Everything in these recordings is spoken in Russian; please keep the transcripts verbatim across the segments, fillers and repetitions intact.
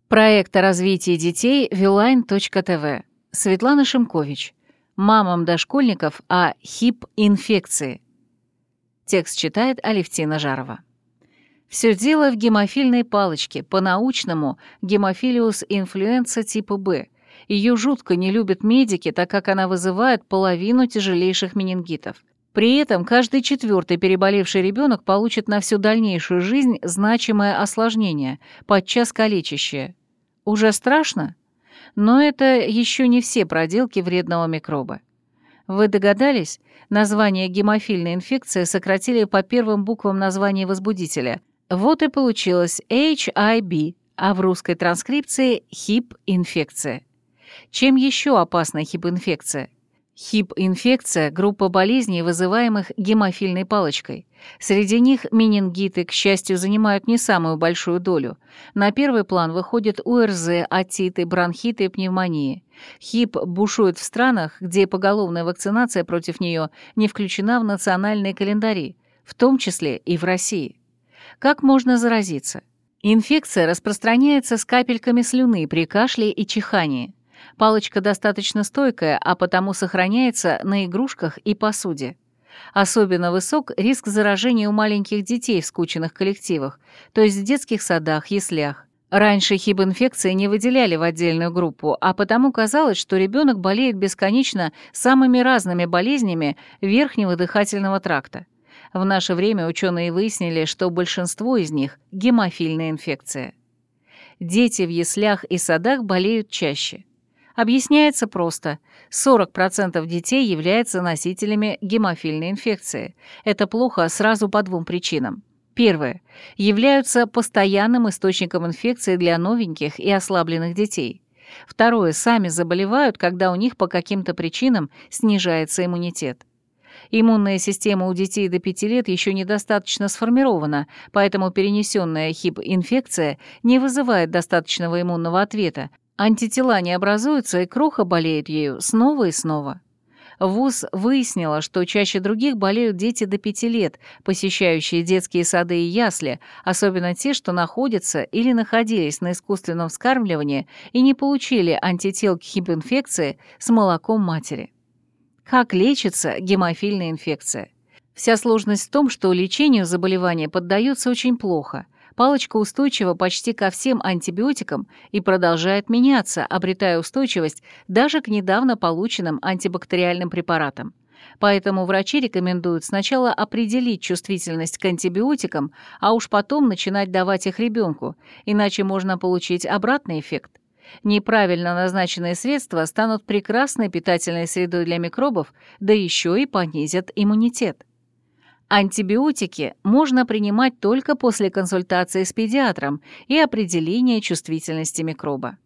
Проект о развитии детей Вилайн точка тэ вэ. Светлана Шимкович. Мамам дошкольников о хип-инфекции. Текст читает Алевтина Жарова. Все дело в гемофильной палочке, по-научному гемофилиус инфлюенса типа Б. Ее жутко не любят медики, так как она вызывает половину тяжелейших менингитов. При этом каждый четвертый переболевший ребенок получит на всю дальнейшую жизнь значимое осложнение, подчас калечащее. Уже страшно? Но это еще не все проделки вредного микроба. Вы догадались? Название гемофильная инфекция сократили по первым буквам названия возбудителя. Вот и получилось эйч ай ви, а в русской транскрипции хип-инфекция. Чем еще опасна хип-инфекция? Хип-инфекция – группа болезней, вызываемых гемофильной палочкой. Среди них менингиты, к счастью, занимают не самую большую долю. На первый план выходят о эр зэ, отиты, бронхиты и пневмонии. Хип бушует в странах, где поголовная вакцинация против нее не включена в национальные календари, в том числе и в России. Как можно заразиться? Инфекция распространяется с капельками слюны при кашле и чихании. Палочка достаточно стойкая, а потому сохраняется на игрушках и посуде. Особенно высок риск заражения у маленьких детей в скученных коллективах, то есть в детских садах, яслях. Раньше хип-инфекции не выделяли в отдельную группу, а потому казалось, что ребенок болеет бесконечно самыми разными болезнями верхнего дыхательного тракта. В наше время ученые выяснили, что большинство из них – гемофильная инфекция. Дети в яслях и садах болеют чаще. Объясняется просто. сорок процентов детей являются носителями гемофильной инфекции. Это плохо сразу по двум причинам. Первое. Являются постоянным источником инфекции для новеньких и ослабленных детей. Второе. Сами заболевают, когда у них по каким-то причинам снижается иммунитет. Иммунная система у детей до пяти лет еще недостаточно сформирована, поэтому перенесенная хип-инфекция не вызывает достаточного иммунного ответа. Антитела не образуются, и кроха болеет ею снова и снова. ВУЗ выяснила, что чаще других болеют дети до пяти лет, посещающие детские сады и ясли, особенно те, что находятся или находились на искусственном вскармливании и не получили антител к хип-инфекции с молоком матери. Как лечится гемофильная инфекция? Вся сложность в том, что лечению заболевания поддается очень плохо. Палочка устойчива почти ко всем антибиотикам и продолжает меняться, обретая устойчивость даже к недавно полученным антибактериальным препаратам. Поэтому врачи рекомендуют сначала определить чувствительность к антибиотикам, а уж потом начинать давать их ребенку, иначе можно получить обратный эффект. Неправильно назначенные средства станут прекрасной питательной средой для микробов, да еще и понизят иммунитет. Антибиотики можно принимать только после консультации с педиатром и определения чувствительности микроба.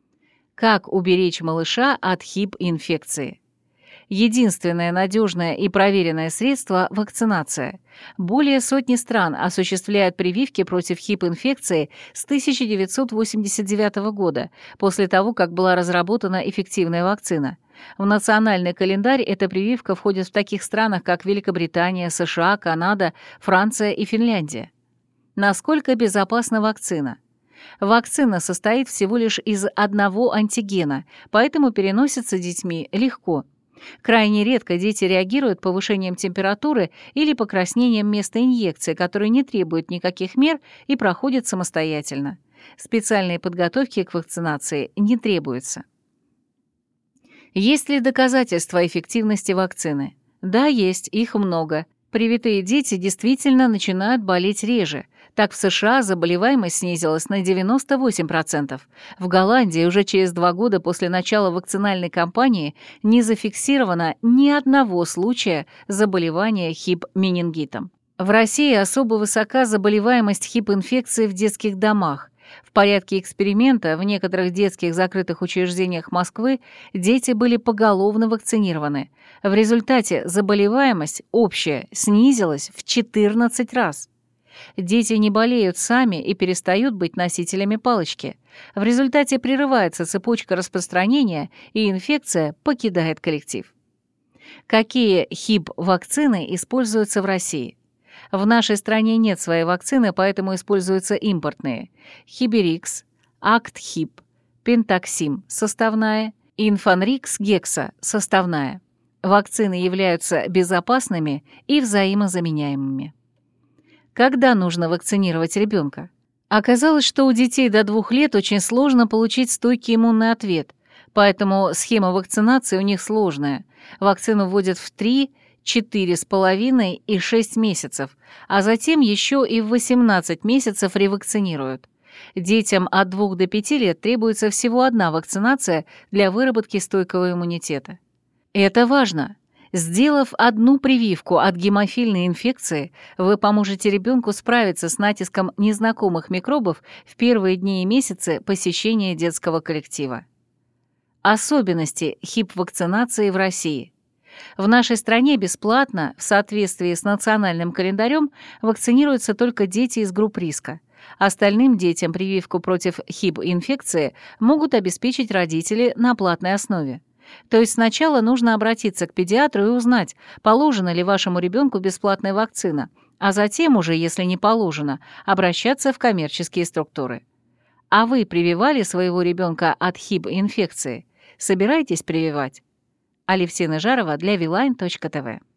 Как уберечь малыша от хип-инфекции? Единственное надежное и проверенное средство – вакцинация. Более сотни стран осуществляют прививки против хип-инфекции с тысяча девятьсот восемьдесят девятого года, после того, как была разработана эффективная вакцина. В национальный календарь эта прививка входит в таких странах, как Великобритания, США, Канада, Франция и Финляндия. Насколько безопасна вакцина? Вакцина состоит всего лишь из одного антигена, поэтому переносится детьми легко. Крайне редко дети реагируют повышением температуры или покраснением места инъекции, которые не требуют никаких мер и проходят самостоятельно. Специальной подготовки к вакцинации не требуется. Есть ли доказательства эффективности вакцины? Да, есть, их много. Привитые дети действительно начинают болеть реже. Так в США заболеваемость снизилась на девяносто восемь процентов. В Голландии уже через два года после начала вакцинальной кампании не зафиксировано ни одного случая заболевания хип-менингитом. В России особо высока заболеваемость хип-инфекции в детских домах. В порядке эксперимента в некоторых детских закрытых учреждениях Москвы дети были поголовно вакцинированы. В результате заболеваемость общая снизилась в четырнадцать раз. Дети не болеют сами и перестают быть носителями палочки. В результате прерывается цепочка распространения, и инфекция покидает коллектив. Какие хип-вакцины используются в России? В нашей стране нет своей вакцины, поэтому используются импортные. Хиберикс, Акт-Хип, Пентаксим – составная, Инфанрикс Гекса – составная. Вакцины являются безопасными и взаимозаменяемыми. Когда нужно вакцинировать ребенка? Оказалось, что у детей до двух лет очень сложно получить стойкий иммунный ответ, поэтому схема вакцинации у них сложная. Вакцину вводят в три, четыре с половиной и шесть месяцев, а затем еще и в восемнадцать месяцев ревакцинируют. Детям от двух до пяти лет требуется всего одна вакцинация для выработки стойкого иммунитета. Это важно. Сделав одну прививку от гемофильной инфекции, вы поможете ребенку справиться с натиском незнакомых микробов в первые дни и месяцы посещения детского коллектива. Особенности хип-вакцинации в России. В нашей стране бесплатно, в соответствии с национальным календарем, вакцинируются только дети из групп риска. Остальным детям прививку против хип-инфекции могут обеспечить родители на платной основе. То есть сначала нужно обратиться к педиатру и узнать, положена ли вашему ребенку бесплатная вакцина, а затем уже, если не положено, обращаться в коммерческие структуры. А вы прививали своего ребенка от хип-инфекции? Собираетесь прививать? Алевтина Жарова для Вилайн точка тэ вэ.